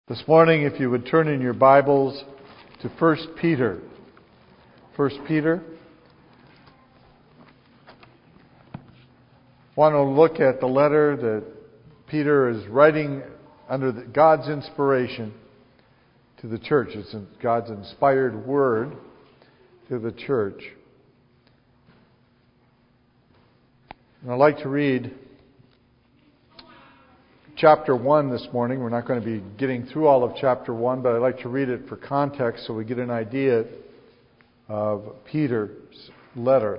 This morning, if you would turn in your Bibles to 1 Peter. 1 Peter. I want to look at the letter that Peter is writing under God's inspiration to the church. It's God's inspired word to the church. And I'd like to read chapter 1 this morning. We're not going to be getting through all of chapter 1, but I'd like to read it for context so we get an idea of Peter's letter.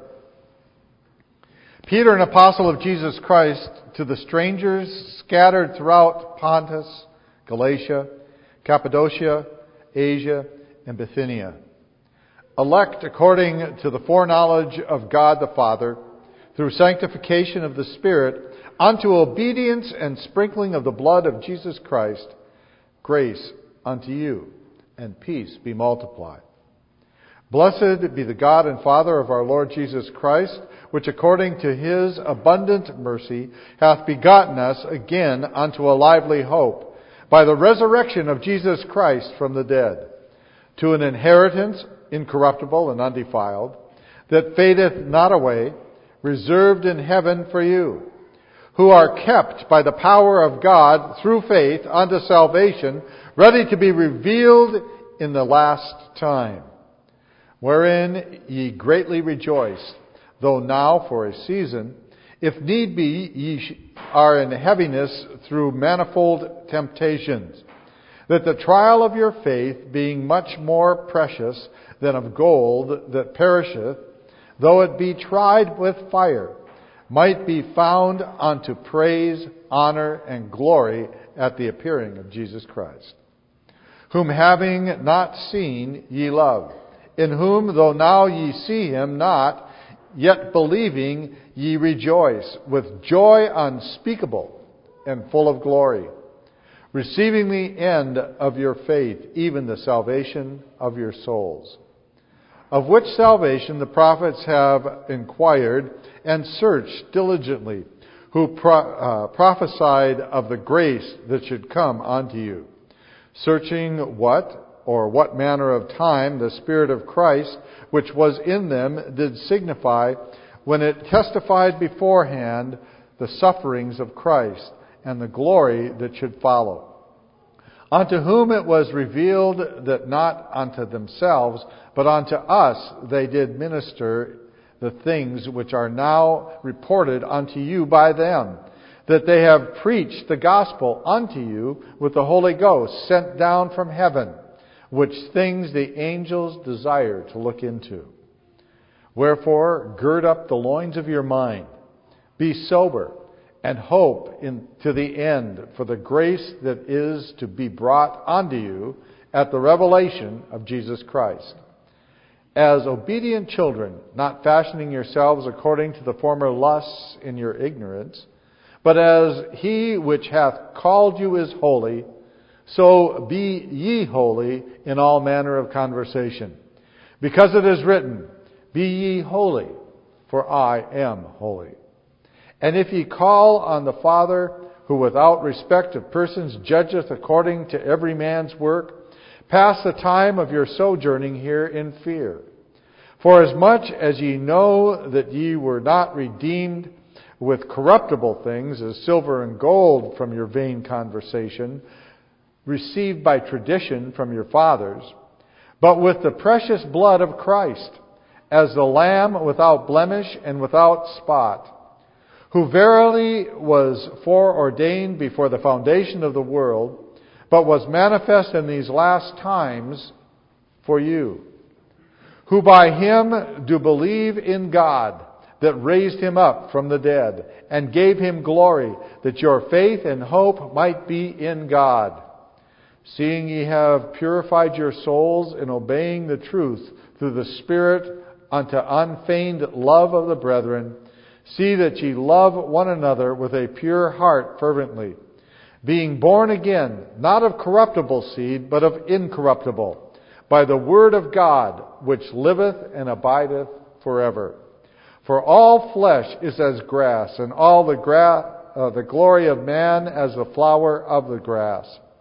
Peter, an apostle of Jesus Christ, to the strangers scattered throughout Pontus, Galatia, Cappadocia, Asia, and Bithynia, elect according to the foreknowledge of God the Father, through sanctification of the Spirit, unto obedience and sprinkling of the blood of Jesus Christ, grace unto you, and peace be multiplied. Blessed be the God and Father of our Lord Jesus Christ, which according to His abundant mercy hath begotten us again unto a lively hope, by the resurrection of Jesus Christ from the dead, to an inheritance incorruptible and undefiled, that fadeth not away, reserved in heaven for you, who are kept by the power of God through faith unto salvation, ready to be revealed in the last time, wherein ye greatly rejoice, though now for a season, if need be, ye are in heaviness through manifold temptations, that the trial of your faith, being much more precious than of gold that perisheth, though it be tried with fire, might be found unto praise, honor, and glory at the appearing of Jesus Christ, whom having not seen ye love, in whom though now ye see Him not, yet believing ye rejoice with joy unspeakable and full of glory, receiving the end of your faith, even the salvation of your souls, of which salvation the prophets have inquired and searched diligently, who prophesied of the grace that should come unto you, searching what manner of time the Spirit of Christ, which was in them, did signify, when it testified beforehand the sufferings of Christ, and the glory that should follow. Unto whom it was revealed that not unto themselves, but unto us they did minister the things which are now reported unto you by them, that they have preached the gospel unto you with the Holy Ghost sent down from heaven, which things the angels desire to look into. Wherefore, gird up the loins of your mind, be sober, and hope to the end for the grace that is to be brought unto you at the revelation of Jesus Christ. As obedient children, not fashioning yourselves according to the former lusts in your ignorance, but as He which hath called you is holy, so be ye holy in all manner of conversation. Because it is written, Be ye holy, for I am holy. And if ye call on the Father, who without respect of persons judgeth according to every man's work, pass the time of your sojourning here in fear. For as much as ye know that ye were not redeemed with corruptible things, as silver and gold from your vain conversation, received by tradition from your fathers, but with the precious blood of Christ, as the Lamb without blemish and without spot, who verily was foreordained before the foundation of the world, but was manifest in these last times for you, who by Him do believe in God, that raised Him up from the dead, and gave Him glory, that your faith and hope might be in God. Seeing ye have purified your souls in obeying the truth through the Spirit unto unfeigned love of the brethren, see that ye love one another with a pure heart fervently, being born again, not of corruptible seed, but of incorruptible, by the word of God, which liveth and abideth forever. For all flesh is as grass, and all the glory of man as the flower of the grass.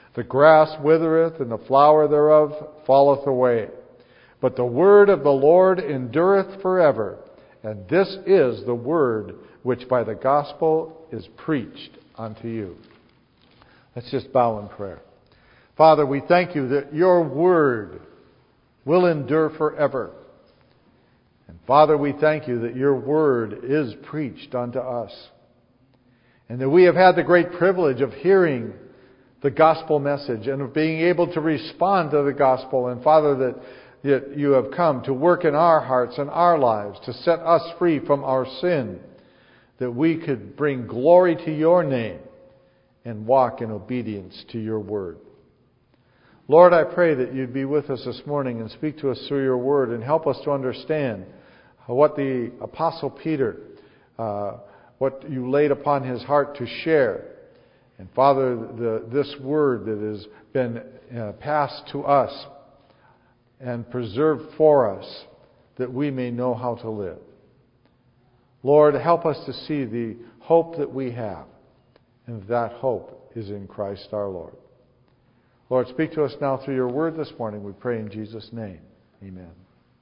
The grass withereth, and the flower thereof falleth away. But the word of the Lord endureth forever. And this is the word which by the gospel is preached unto you. Let's just bow in prayer. Father, we thank you that your word will endure forever. And Father, we thank you that your word is preached unto us. And that we have had the great privilege of hearing the gospel message and of being able to respond to the gospel. And Father, that you have come to work in our hearts and our lives to set us free from our sin, that we could bring glory to your name and walk in obedience to your word. Lord, I pray that you'd be with us this morning and speak to us through your word and help us to understand what the Apostle Peter, what you laid upon his heart to share. And Father, this word that has been passed to us and preserved for us, that we may know how to live. Lord, help us to see the hope that we have, and that hope is in Christ our Lord. Lord, speak to us now through your word this morning, we pray in Jesus' name. Amen.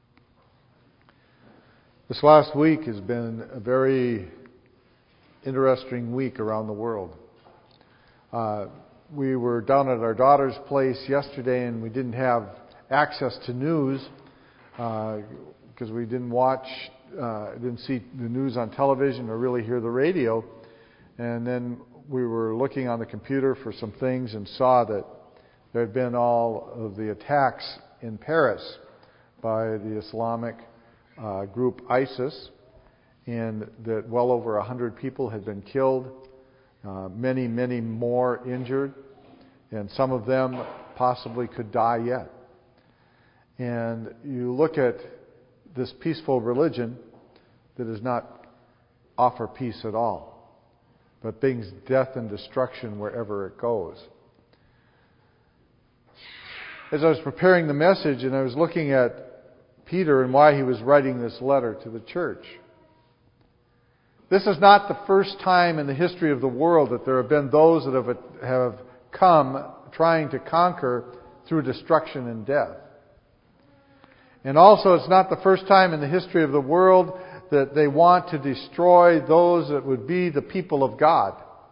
This last week has been a very interesting week around the world. We were down at our daughter's place yesterday, and we didn't have access to news because we didn't see the news on television or really hear the radio. And then we were looking on the computer for some things and saw that there had been all of the attacks in Paris by the Islamic group ISIS, and that well over 100 people had been killed, many, many more injured, and some of them possibly could die yet. And you look at this peaceful religion that does not offer peace at all, but brings death and destruction wherever it goes. As I was preparing the message and I was looking at Peter and why he was writing this letter to the church, this is not the first time in the history of the world that there have been those that have come trying to conquer through destruction and death. And also, it's not the first time in the history of the world that they want to destroy those that would be the people of God.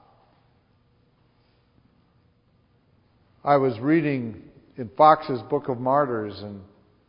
I was reading in Fox's Book of Martyrs, and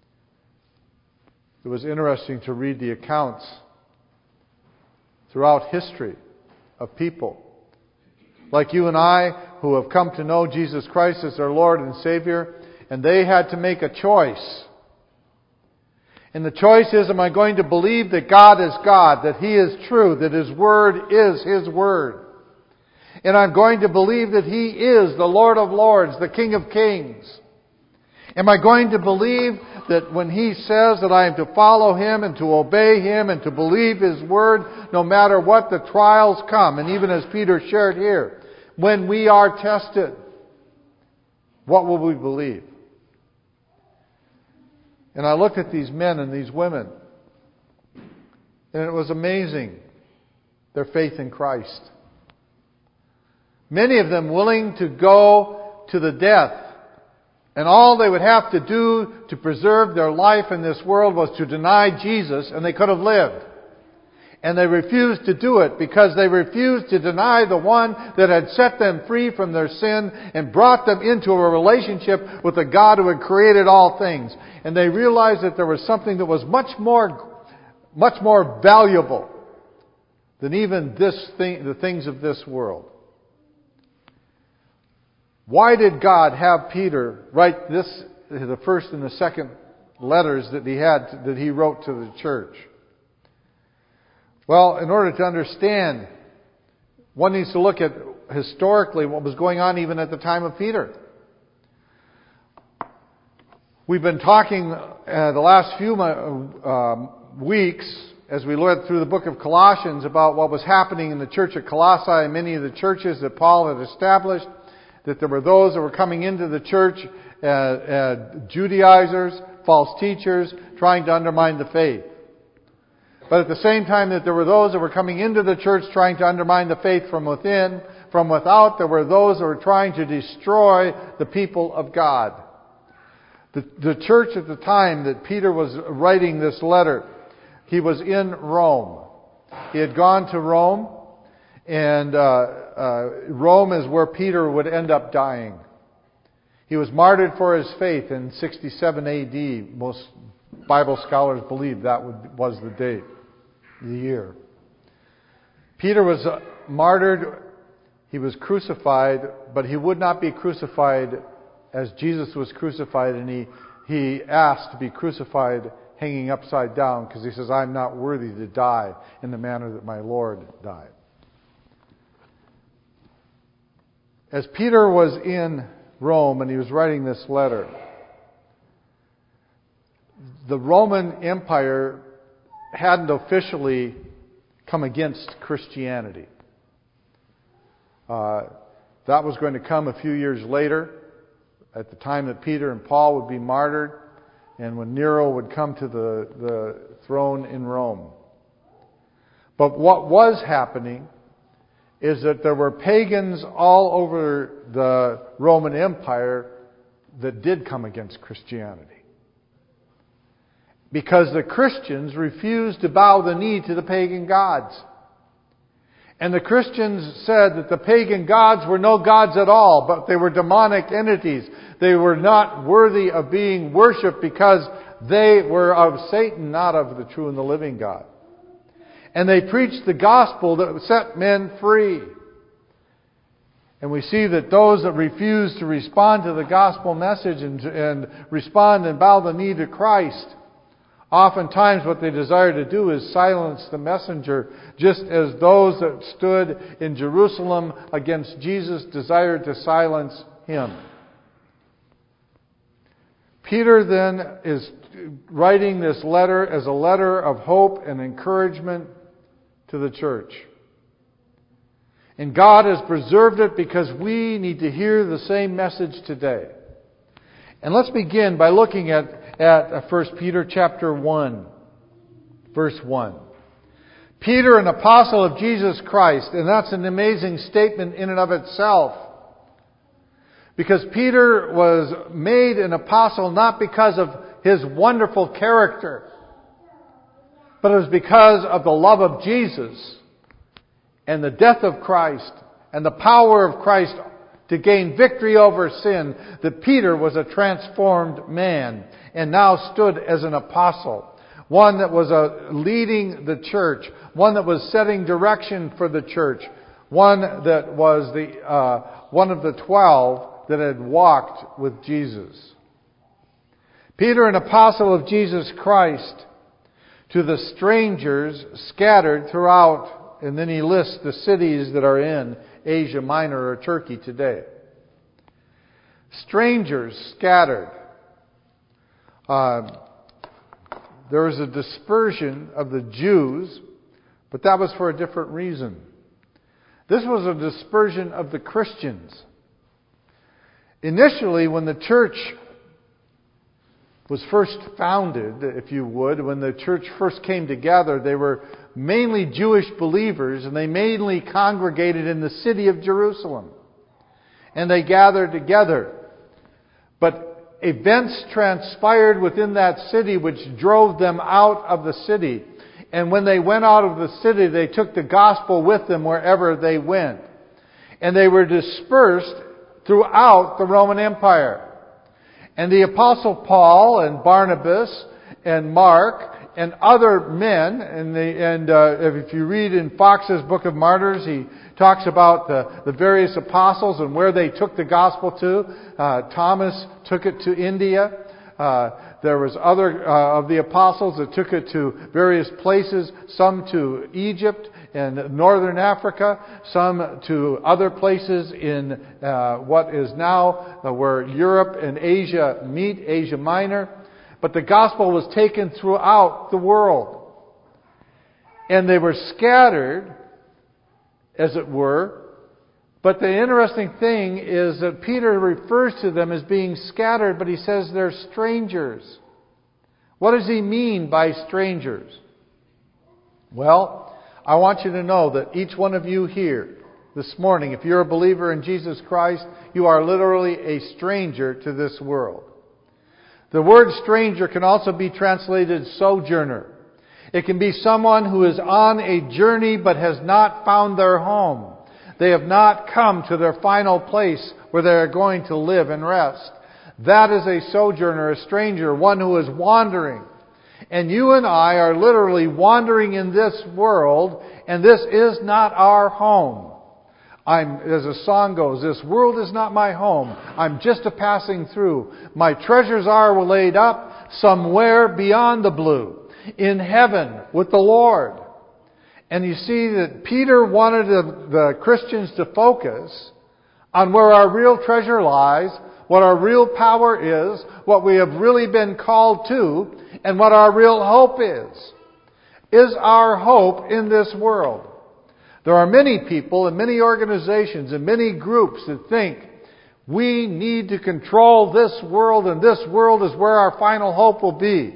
it was interesting to read the accounts throughout history of people like you and I who have come to know Jesus Christ as their Lord and Savior, and they had to make a choice. And the choice is, am I going to believe that God is God, that He is true, that His Word is His Word? And I'm going to believe that He is the Lord of Lords, the King of Kings. Am I going to believe that when He says that I am to follow Him and to obey Him and to believe His Word no matter what the trials come? And even as Peter shared here, when we are tested, what will we believe? And I looked at these men and these women, and it was amazing, their faith in Christ. Many of them willing to go to the death. And all they would have to do to preserve their life in this world was to deny Jesus, and they could have lived. And they refused to do it because they refused to deny the one that had set them free from their sin and brought them into a relationship with the God who had created all things. And they realized that there was something that was much more valuable than even the things of this world. Why did God have Peter write this, the first and the second letters that he wrote to the church? Well, in order to understand, one needs to look at historically what was going on even at the time of Peter. We've been talking the last few weeks as we read through the book of Colossians about what was happening in the church at Colossae and many of the churches that Paul had established. That there were those that were coming into the church, Judaizers, false teachers, trying to undermine the faith. But at the same time that there were those that were coming into the church trying to undermine the faith from within, from without, there were those that were trying to destroy the people of God. The church at the time that Peter was writing this letter, he was in Rome. He had gone to Rome, and Rome is where Peter would end up dying. He was martyred for his faith in 67 AD. Most Bible scholars believe that was the date, the year. Peter was martyred. He was crucified, but he would not be crucified as Jesus was crucified, and he asked to be crucified hanging upside down because he says, I'm not worthy to die in the manner that my Lord died. As Peter was in Rome and he was writing this letter, the Roman Empire hadn't officially come against Christianity. That was going to come a few years later, at the time that Peter and Paul would be martyred, and when Nero would come to the throne in Rome. But what was happening is that there were pagans all over the Roman Empire that did come against Christianity. Because the Christians refused to bow the knee to the pagan gods. And the Christians said that the pagan gods were no gods at all, but they were demonic entities. They were not worthy of being worshipped because they were of Satan, not of the true and the living God. And they preached the gospel that set men free. And we see that those that refuse to respond to the gospel message and respond and bow the knee to Christ, oftentimes what they desire to do is silence the messenger, just as those that stood in Jerusalem against Jesus desired to silence him. Peter then is writing this letter as a letter of hope and encouragement to the church. And God has preserved it because we need to hear the same message today. And let's begin by looking at 1 Peter chapter 1, verse 1. Peter, an apostle of Jesus Christ, and that's an amazing statement in and of itself. Because Peter was made an apostle not because of his wonderful character, but it was because of the love of Jesus and the death of Christ and the power of Christ to gain victory over sin, that Peter was a transformed man and now stood as an apostle. One that was leading the church. One that was setting direction for the church. One that was one of the 12 that had walked with Jesus. Peter, an apostle of Jesus Christ, to the strangers scattered throughout, and then he lists the cities that are in Asia Minor or Turkey today. Strangers scattered. There was a dispersion of the Jews, but that was for a different reason. This was a dispersion of the Christians. Initially, when the church was first founded, if you would, when the church first came together, they were mainly Jewish believers, and they mainly congregated in the city of Jerusalem. And they gathered together. But events transpired within that city which drove them out of the city. And when they went out of the city, they took the gospel with them wherever they went. And they were dispersed throughout the Roman Empire. And the Apostle Paul and Barnabas and Mark and other men, if you read in Fox's Book of Martyrs, he talks about the various apostles and where they took the gospel to. Thomas took it to India. There was other of the apostles that took it to various places, some to Egypt and northern Africa, some to other places in what is now where Europe and Asia meet, Asia Minor. But the gospel was taken throughout the world. And they were scattered, as it were. But the interesting thing is that Peter refers to them as being scattered, but he says they're strangers. What does he mean by strangers? Well, I want you to know that each one of you here this morning, if you're a believer in Jesus Christ, you are literally a stranger to this world. The word stranger can also be translated sojourner. It can be someone who is on a journey but has not found their home. They have not come to their final place where they are going to live and rest. That is a sojourner, a stranger, one who is wandering. And you and I are literally wandering in this world, and this is not our home. As the song goes, this world is not my home. I'm just a passing through. My treasures are laid up somewhere beyond the blue, in heaven with the Lord. And you see that Peter wanted the Christians to focus on where our real treasure lies, what our real power is, what we have really been called to, and what our real hope is. Is our hope in this world? There are many people and many organizations and many groups that think we need to control this world, and this world is where our final hope will be.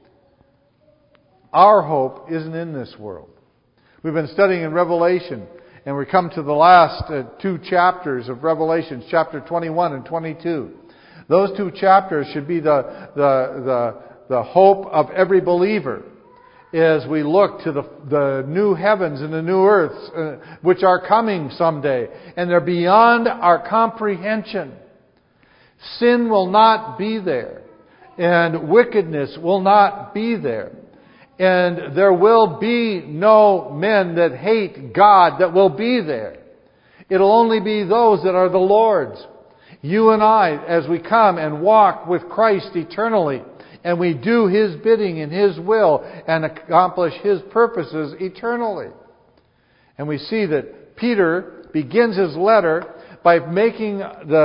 Our hope isn't in this world. We've been studying in Revelation, and we come to the last two chapters of Revelation, chapter 21 and 22. Those two chapters should be the hope of every believer as we look to the new heavens and the new earths, which are coming someday. And they're beyond our comprehension. Sin will not be there, and wickedness will not be there. And there will be no men that hate God that will be there. It'll only be those that are the Lord's. You and I, as we come and walk with Christ eternally, and we do His bidding and His will and accomplish His purposes eternally. And we see that Peter begins his letter by making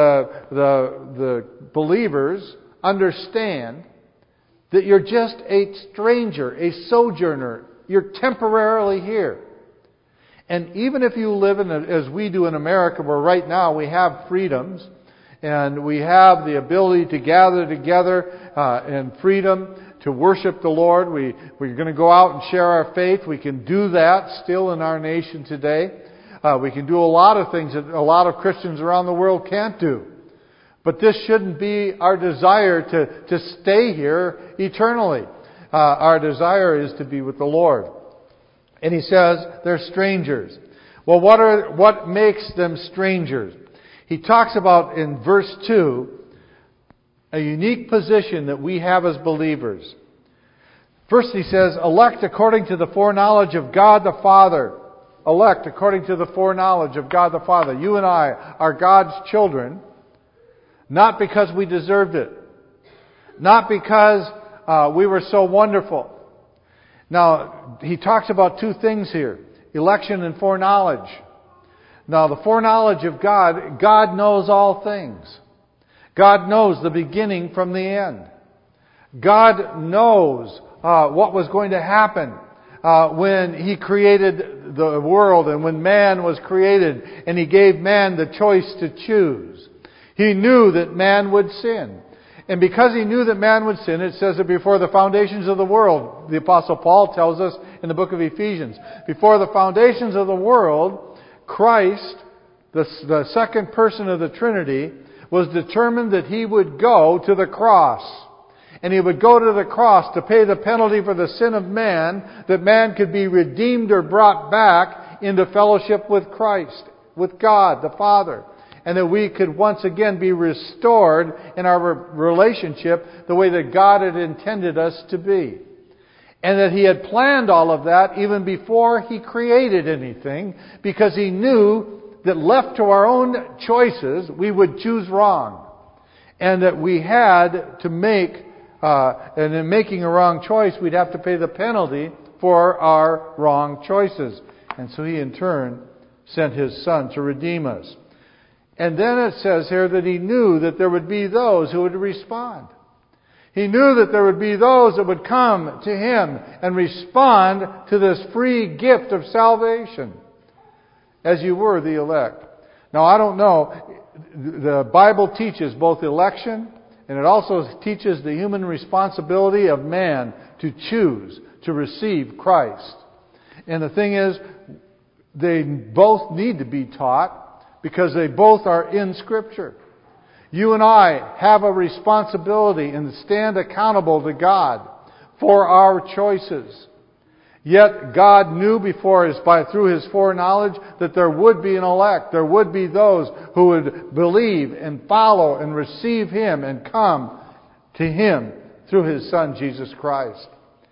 the believers understand that you're just a stranger, a sojourner. You're temporarily here. And even if you live as we do in America, where right now we have freedoms, and we have the ability to gather together in freedom to worship the Lord. We're going to go out and share our faith. We can do that still in our nation today. We can do a lot of things that a lot of Christians around the world can't do. But this shouldn't be our desire to stay here eternally. Our desire is to be with the Lord. And he says they're strangers. Well, what makes them strangers? He talks about in verse 2 a unique position that we have as believers. First he says, elect according to the foreknowledge of God the Father. Elect according to the foreknowledge of God the Father. You and I are God's children, not because we deserved it. Not because we were so wonderful. Now, he talks about two things here. Election and foreknowledge. Now, the foreknowledge of God, God knows all things. God knows the beginning from the end. God knows what was going to happen when He created the world and when man was created and He gave man the choice to choose. He knew that man would sin. And because He knew that man would sin, it says that before the foundations of the world, the Apostle Paul tells us in the book of Ephesians, before the foundations of the world, Christ, the second person of the Trinity, was determined that He would go to the cross. And He would go to the cross to pay the penalty for the sin of man, that man could be redeemed or brought back into fellowship with Christ, with God the Father. And that we could once again be restored in our relationship the way that God had intended us to be. And that He had planned all of that even before He created anything, because He knew that left to our own choices, we would choose wrong. And that we had to make, and in making a wrong choice, we'd have to pay the penalty for our wrong choices. And so He in turn sent His Son to redeem us. And then it says here that He knew that there would be those who would respond. He knew that there would be those that would come to Him and respond to this free gift of salvation, as you were the elect. Now, I don't know. The Bible teaches both election, and it also teaches the human responsibility of man to choose to receive Christ. And the thing is, they both need to be taught because they both are in Scripture. You and I have a responsibility and stand accountable to God for our choices. Yet God knew through His foreknowledge that there would be an elect. There would be those who would believe and follow and receive Him and come to Him through His Son, Jesus Christ.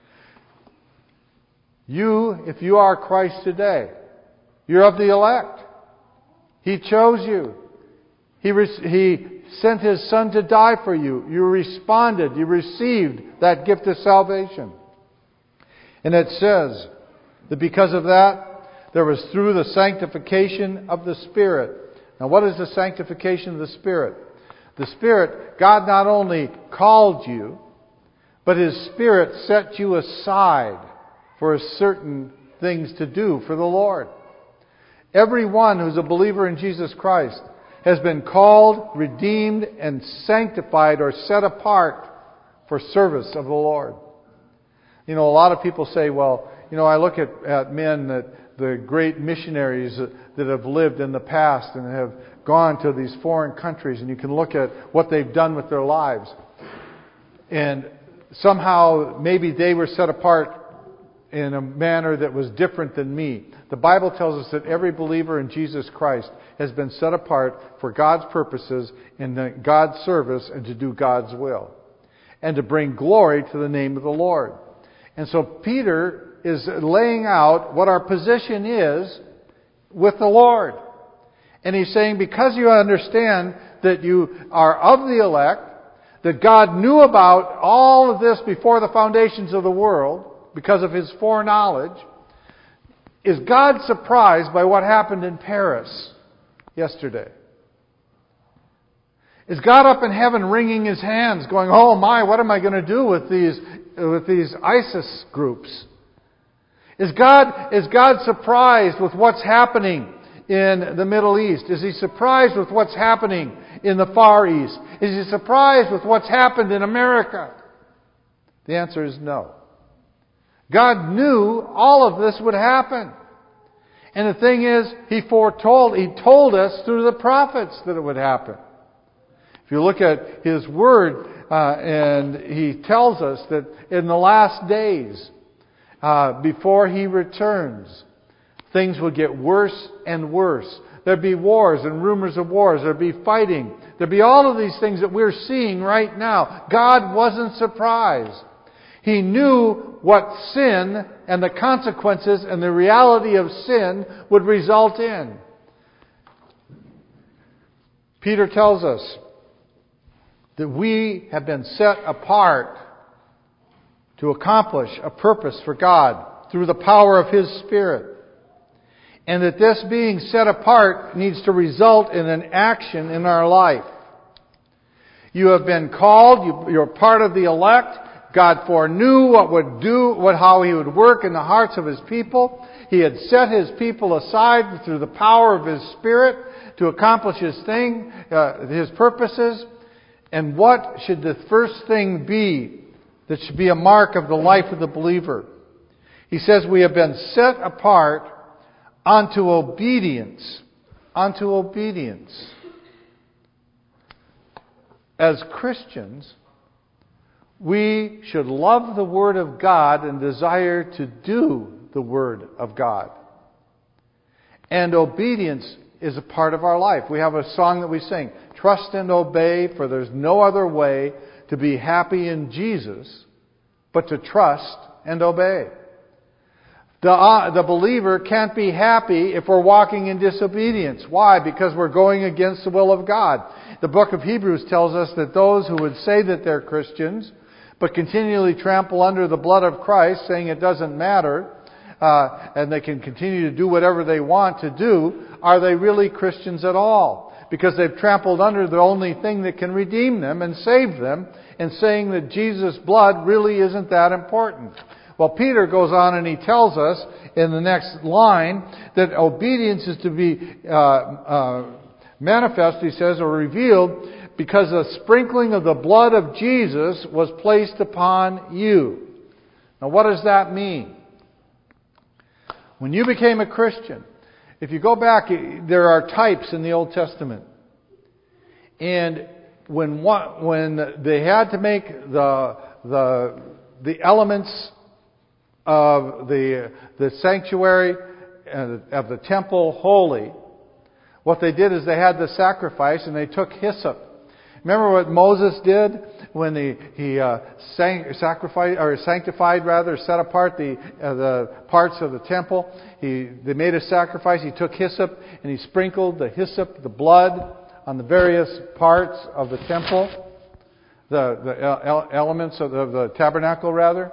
If you are Christ today, you're of the elect. He chose you. He sent His Son to die for you. You responded. You received that gift of salvation. And it says that because of that, there was through the sanctification of the Spirit. Now, what is the sanctification of the Spirit? The Spirit, God not only called you, but His Spirit set you aside for certain things to do for the Lord. Everyone who's a believer in Jesus Christ has been called, redeemed, and sanctified or set apart for service of the Lord. A lot of people say, well, I look at men, the great missionaries that have lived in the past and have gone to these foreign countries, and you can look at what they've done with their lives. And somehow, maybe they were set apart in a manner that was different than me. The Bible tells us that every believer in Jesus Christ has been set apart for God's purposes in God's service and to do God's will and to bring glory to the name of the Lord. And so Peter is laying out what our position is with the Lord. And he's saying, because you understand that you are of the elect, that God knew about all of this before the foundations of the world, because of His foreknowledge, is God surprised by what happened in Paris yesterday? Is God up in heaven wringing His hands, going, oh my, what am I going to do with these ISIS groups? Is God surprised with what's happening in the Middle East? Is He surprised with what's happening in the Far East? Is He surprised with what's happened in America? The answer is no. God knew all of this would happen. And the thing is, He told us through the prophets that it would happen. If you look at His Word, and He tells us that in the last days, before He returns, things will get worse and worse. There'd be wars and rumors of wars. There'd be fighting. There'd be all of these things that we're seeing right now. God wasn't surprised. He knew what sin and the consequences and the reality of sin would result in. Peter tells us that we have been set apart to accomplish a purpose for God through the power of His Spirit. And that this being set apart needs to result in an action in our life. You have been called, you're part of the elect. God foreknew how He would work in the hearts of His people. He had set His people aside through the power of His Spirit to accomplish His purposes. And what should the first thing be that should be a mark of the life of the believer? He says we have been set apart unto obedience. Unto obedience. As Christians, we should love the Word of God and desire to do the Word of God. And obedience is a part of our life. We have a song that we sing, trust and obey, for there's no other way to be happy in Jesus but to trust and obey. The believer can't be happy if we're walking in disobedience. Why? Because we're going against the will of God. The book of Hebrews tells us that those who would say that they're Christians but continually trample under the blood of Christ, saying it doesn't matter, and they can continue to do whatever they want to do, are they really Christians at all? Because they've trampled under the only thing that can redeem them and save them, and saying that Jesus' blood really isn't that important. Well, Peter goes on and he tells us in the next line that obedience is to be manifest, he says, or revealed, because the sprinkling of the blood of Jesus was placed upon you. Now, what does that mean? When you became a Christian, if you go back, there are types in the Old Testament. And when they had to make the elements of the sanctuary of the temple holy, what they did is they had the sacrifice and they took hyssop. Remember what Moses did when he sanctified, set apart the parts of the temple? They made a sacrifice. He took hyssop and he sprinkled the hyssop, the blood, on the various parts of the temple, the elements of the tabernacle, rather,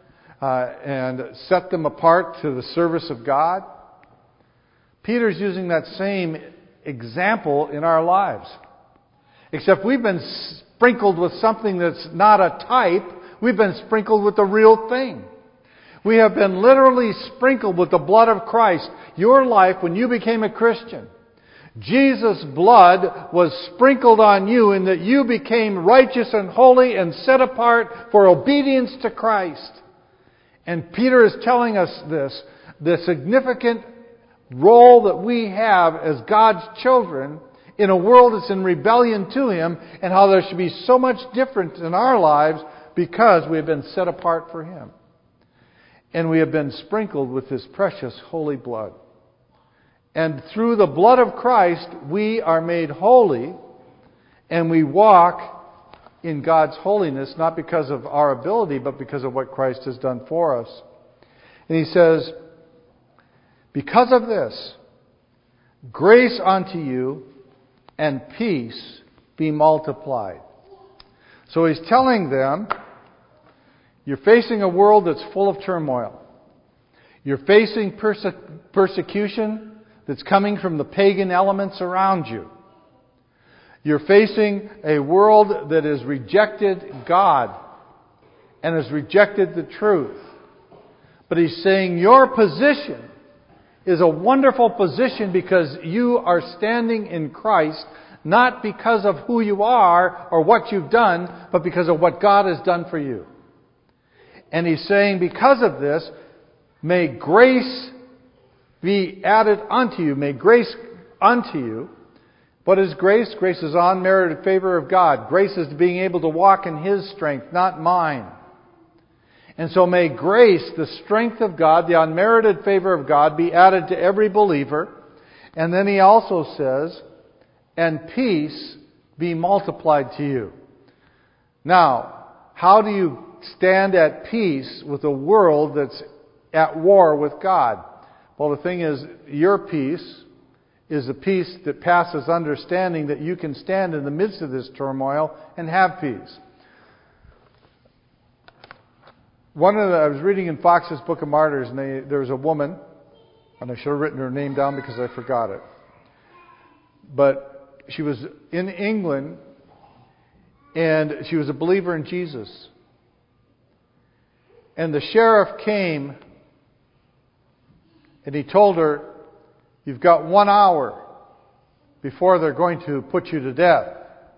and set them apart to the service of God. Peter's using that same example in our lives. Except we've been sprinkled with something that's not a type. We've been sprinkled with the real thing. We have been literally sprinkled with the blood of Christ. Your life, when you became a Christian, Jesus' blood was sprinkled on you in that you became righteous and holy and set apart for obedience to Christ. And Peter is telling us the significant role that we have as God's children in a world that's in rebellion to Him, and how there should be so much different in our lives because we have been set apart for Him. And we have been sprinkled with His precious holy blood. And through the blood of Christ, we are made holy, and we walk in God's holiness, not because of our ability, but because of what Christ has done for us. And he says, because of this, grace unto you and peace be multiplied. So he's telling them, you're facing a world that's full of turmoil. You're facing persecution that's coming from the pagan elements around you. You're facing a world that has rejected God and has rejected the truth. But he's saying your position is a wonderful position because you are standing in Christ, not because of who you are or what you've done, but because of what God has done for you. And he's saying, because of this, may grace be added unto you. May grace unto you. What is grace? Grace is unmerited favor of God. Grace is being able to walk in His strength, not mine. And so may grace, the strength of God, the unmerited favor of God, be added to every believer. And then he also says, and peace be multiplied to you. Now, how do you stand at peace with a world that's at war with God? Well, the thing is, your peace is a peace that passes understanding, that you can stand in the midst of this turmoil and have peace. I was reading in Fox's Book of Martyrs, and there was a woman, and I should have written her name down because I forgot it. But she was in England, and she was a believer in Jesus. And the sheriff came, and he told her, you've got 1 hour before they're going to put you to death.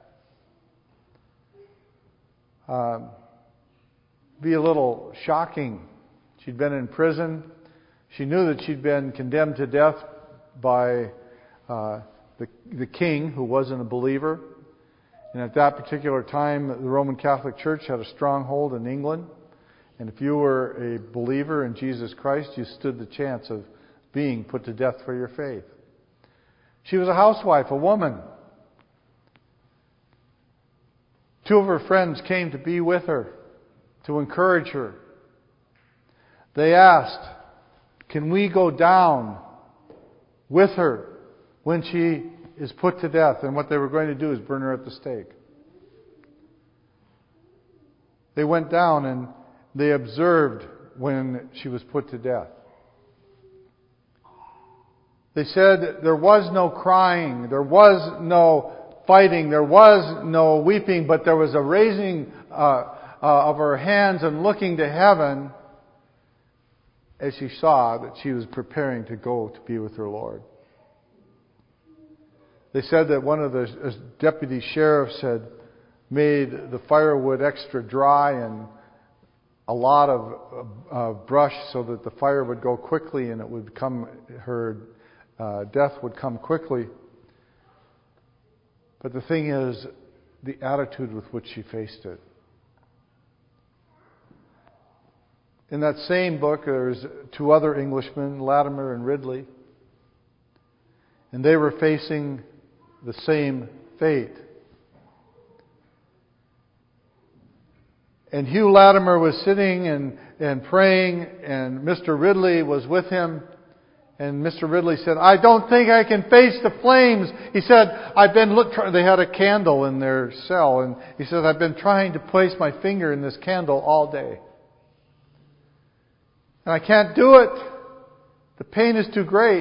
Be a little shocking. She'd been in prison. She knew that she'd been condemned to death by the king, who wasn't a believer. And at that particular time, the Roman Catholic Church had a stronghold in England. And if you were a believer in Jesus Christ, you stood the chance of being put to death for your faith. She was a housewife, a woman. 2 of her friends came to be with her, to encourage her. They asked, can we go down with her when she is put to death? And what they were going to do is burn her at the stake. They went down and they observed when she was put to death. They said there was no crying, there was no fighting, there was no weeping, but there was a raising of her hands and looking to heaven as she saw that she was preparing to go to be with her Lord. They said that one of the deputy sheriffs had made the firewood extra dry, and a lot of brush so that the fire would go quickly and her death would come quickly. But the thing is, the attitude with which she faced it. In that same book, there's two other Englishmen, Latimer and Ridley, and they were facing the same fate. And Hugh Latimer was sitting and praying, and Mr. Ridley was with him. And Mr. Ridley said, "I don't think I can face the flames." He said, they had a candle in their cell, and he said, "I've been trying to place my finger in this candle all day. And I can't do it. The pain is too great."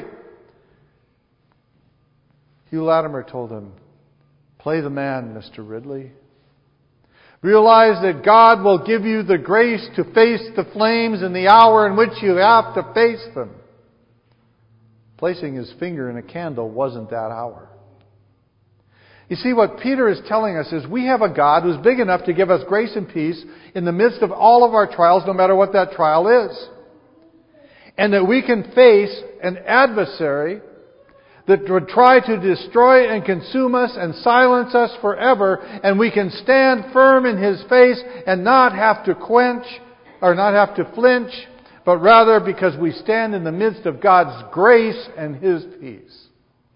Hugh Latimer told him, "Play the man, Mr. Ridley. Realize that God will give you the grace to face the flames in the hour in which you have to face them." Placing his finger in a candle wasn't that hour. You see, what Peter is telling us is we have a God who's big enough to give us grace and peace in the midst of all of our trials, no matter what that trial is. And that we can face an adversary that would try to destroy and consume us and silence us forever, and we can stand firm in His face and not have to quench or not have to flinch, but rather because we stand in the midst of God's grace and His peace.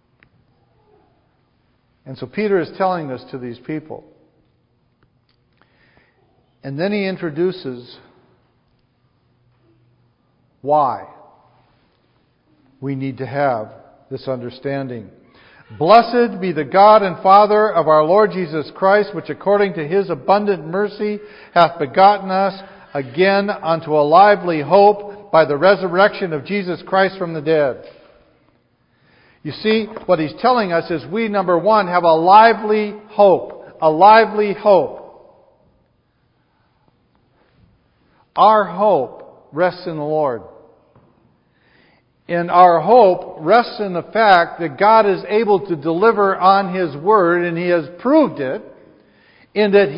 And so Peter is telling this to these people. And then he introduces why we need to have this understanding. "Blessed be the God and Father of our Lord Jesus Christ, which according to His abundant mercy hath begotten us again unto a lively hope by the resurrection of Jesus Christ from the dead." You see, what he's telling us is we, number one, have a lively hope. A lively hope. Our hope rests in the Lord. And our hope rests in the fact that God is able to deliver on His Word, and He has proved it, in that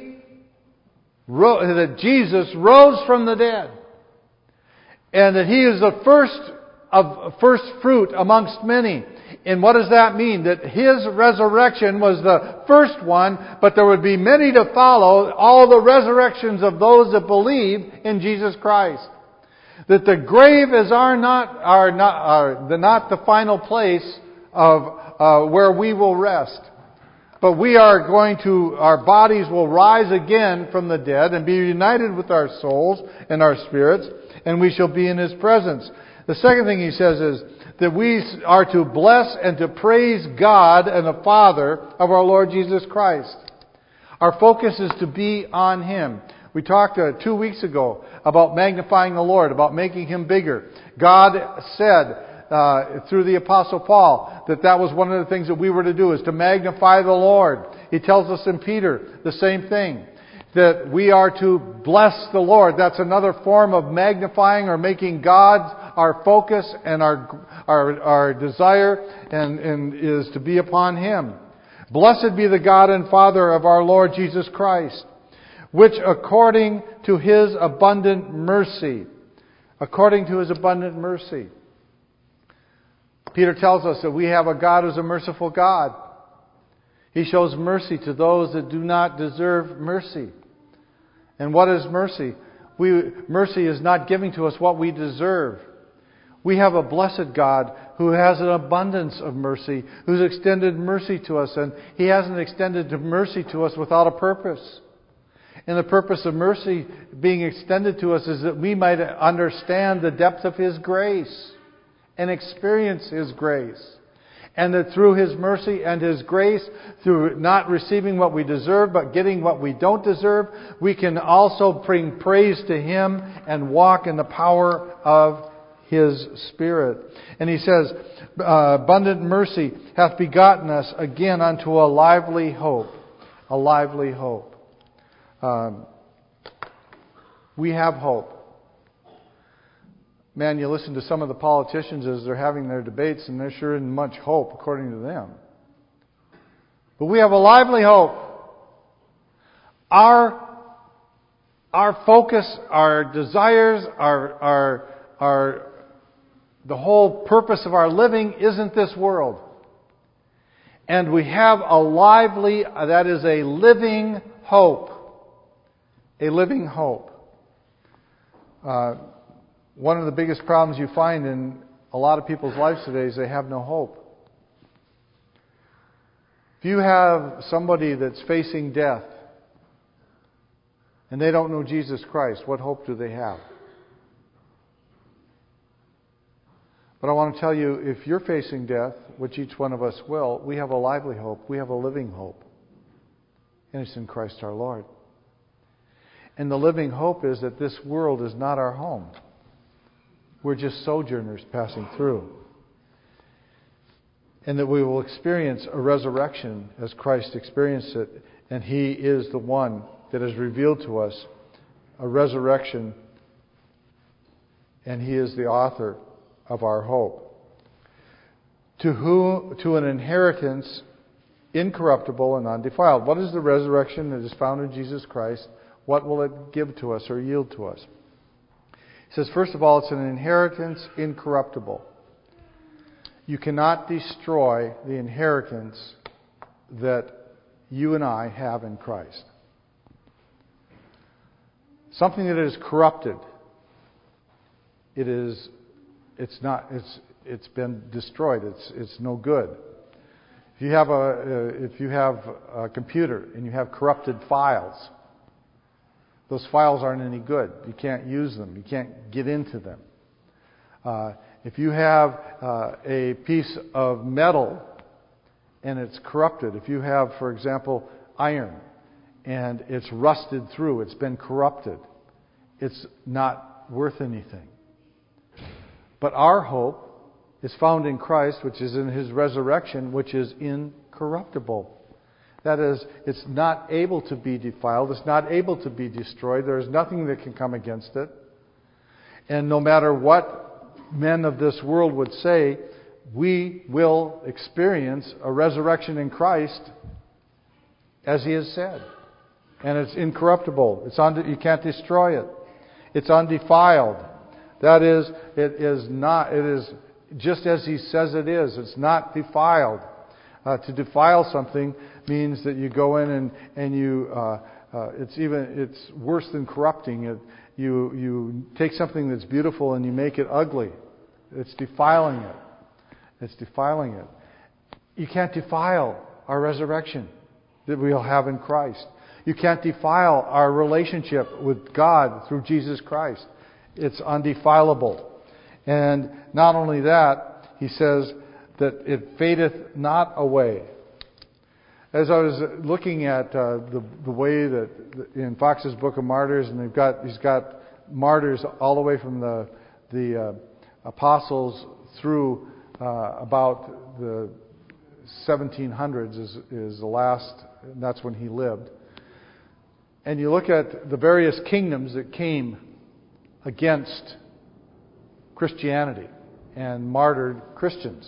that Jesus rose from the dead. And that He is the first fruit amongst many. And what does that mean? That His resurrection was the first one, but there would be many to follow, all the resurrections of those that believe in Jesus Christ. That the grave is not the final place of where we will rest. But our bodies will rise again from the dead and be united with our souls and our spirits, and we shall be in His presence. The second thing he says is that we are to bless and to praise God and the Father of our Lord Jesus Christ. Our focus is to be on Him. We talked 2 weeks ago about magnifying the Lord, about making Him bigger. God said through the Apostle Paul that was one of the things that we were to do, is to magnify the Lord. He tells us in Peter the same thing, that we are to bless the Lord. That's another form of magnifying or making God our focus and our desire, and is to be upon Him. Blessed be the God and Father of our Lord Jesus Christ, which according to His abundant mercy, Peter tells us that we have a God who's a merciful God. He shows mercy to those that do not deserve mercy. And what is mercy? Mercy is not giving to us what we deserve. We have a blessed God who has an abundance of mercy, who's extended mercy to us, and He hasn't extended mercy to us without a purpose. And the purpose of mercy being extended to us is that we might understand the depth of His grace and experience His grace. And that through His mercy and His grace, through not receiving what we deserve but getting what we don't deserve, we can also bring praise to Him and walk in the power of His Spirit. And he says, abundant mercy hath begotten us again unto a lively hope. A lively hope. We have hope. Man, you listen to some of the politicians as they're having their debates, and there sure isn't much hope according to them. But we have a lively hope. Our our focus, our desires, the whole purpose of our living isn't this world. And we have a lively, that is a living hope. A living hope. One of the biggest problems you find in a lot of people's lives today is they have no hope. If you have somebody that's facing death and they don't know Jesus Christ, what hope do they have? But I want to tell you, if you're facing death, which each one of us will, we have a lively hope. We have a living hope. And it's in Christ our Lord. And the living hope is that this world is not our home. We're just sojourners passing through. And that we will experience a resurrection as Christ experienced it. And He is the one that has revealed to us a resurrection. And He is the author of our hope. To an inheritance incorruptible and undefiled. What is the resurrection that is found in Jesus Christ? What will it give to us or yield to us? He says, first of all, it's an inheritance incorruptible. You cannot destroy the inheritance that you and I have in Christ. Something that is corrupted, it's been destroyed. It's no good. If you have a computer and you have corrupted files, those files aren't any good. You can't use them. You can't get into them. If you have a piece of metal and it's corrupted, if you have, for example, iron and it's rusted through, it's been corrupted, it's not worth anything. But our hope is found in Christ, which is in His resurrection, which is incorruptible. That is, it's not able to be defiled. It's not able to be destroyed. There is nothing that can come against it. And no matter what men of this world would say, we will experience a resurrection in Christ, as He has said. And it's incorruptible. You can't destroy it. It's undefiled. That is, it is just as He says it is. It's not defiled. To defile something means that you go in and you it's worse than corrupting it. You take something that's beautiful and you make it ugly. It's defiling it. It's defiling it. You can't defile our resurrection that we'll have in Christ. You can't defile our relationship with God through Jesus Christ. It's undefilable. And not only that, he says that it fadeth not away. As I was looking at the way that in Fox's Book of Martyrs, and he's got martyrs all the way from the apostles through about the 1700s is the last, and that's when he lived. And you look at the various kingdoms that came against Christianity and martyred Christians.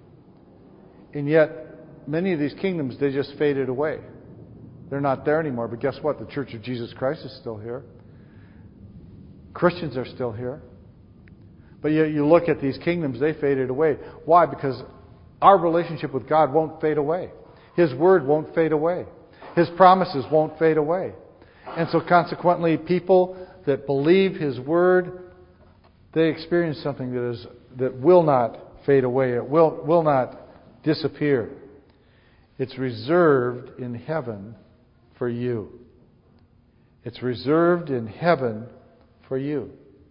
And yet, many of these kingdoms, they just faded away. They're not there anymore. But guess what? The Church of Jesus Christ is still here. Christians are still here. But yet you look at these kingdoms, they faded away. Why? Because our relationship with God won't fade away. His Word won't fade away. His promises won't fade away. And so consequently, people that believe His Word, they experience something that will not fade away. It will not disappear. It's reserved in heaven for you. It's reserved in heaven for you,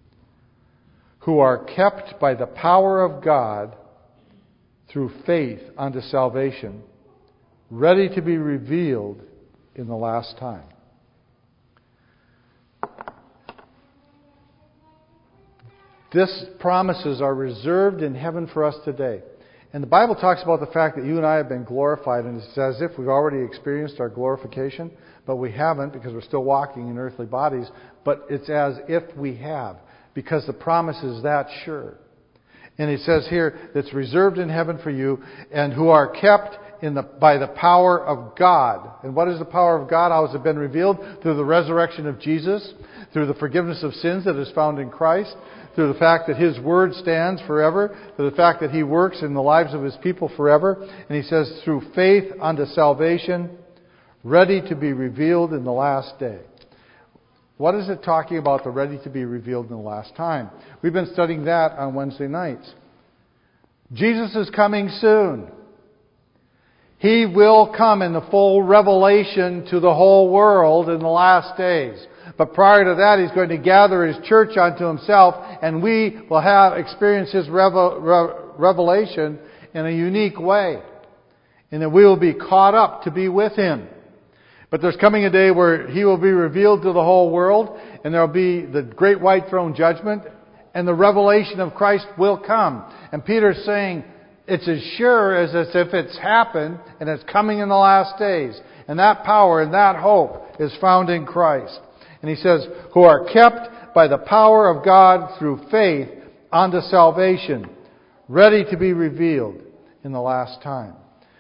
who are kept by the power of God through faith unto salvation, ready to be revealed in the last time. These promises are reserved in heaven for us today. And the Bible talks about the fact that you and I have been glorified, and it's as if we've already experienced our glorification, but we haven't because we're still walking in earthly bodies, but it's as if we have, because the promise is that sure. And it says here, it's reserved in heaven for you, and who are kept by the power of God. And what is the power of God? How has it been revealed? Through the resurrection of Jesus, through the forgiveness of sins that is found in Christ, through the fact that His Word stands forever, through the fact that He works in the lives of His people forever. And He says, through faith unto salvation, ready to be revealed in the last day. What is it talking about, the ready to be revealed in the last time? We've been studying that on Wednesday nights. Jesus is coming soon. He will come in the full revelation to the whole world in the last days. But prior to that, He's going to gather His church unto Himself, and we will have experienced His revelation in a unique way. And that we will be caught up to be with Him. But there's coming a day where He will be revealed to the whole world, and there will be the great white throne judgment, and the revelation of Christ will come. And Peter's saying, it's as sure as if it's happened, and it's coming in the last days. And that power and that hope is found in Christ. And he says, who are kept by the power of God through faith unto salvation, ready to be revealed in the last time.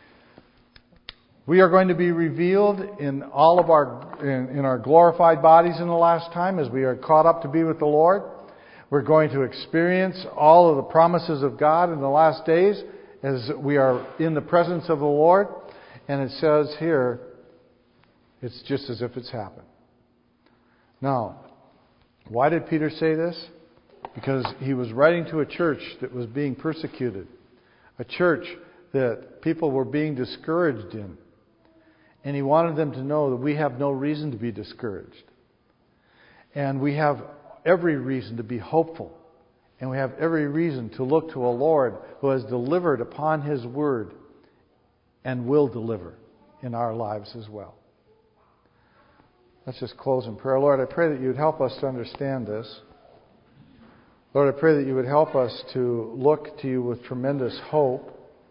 We are going to be revealed in all of our glorified bodies in the last time as we are caught up to be with the Lord. We're going to experience all of the promises of God in the last days as we are in the presence of the Lord. And it says here, it's just as if it's happened. Now, why did Peter say this? Because he was writing to a church that was being persecuted. A church that people were being discouraged in. And he wanted them to know that we have no reason to be discouraged. And we have every reason to be hopeful. And we have every reason to look to a Lord who has delivered upon His Word and will deliver in our lives as well. Let's just close in prayer. Lord, I pray that You would help us to understand this. Lord, I pray that You would help us to look to You with tremendous hope.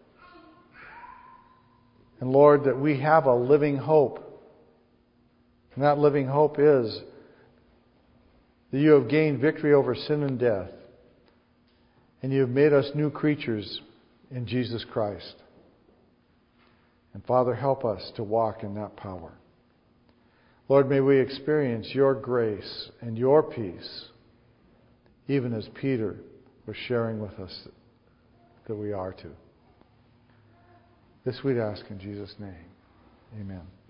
And Lord, that we have a living hope. And that living hope is that You have gained victory over sin and death. And You have made us new creatures in Jesus Christ. And Father, help us to walk in that power. Lord, may we experience Your grace and Your peace, even as Peter was sharing with us that we are to. This we'd ask in Jesus' name. Amen.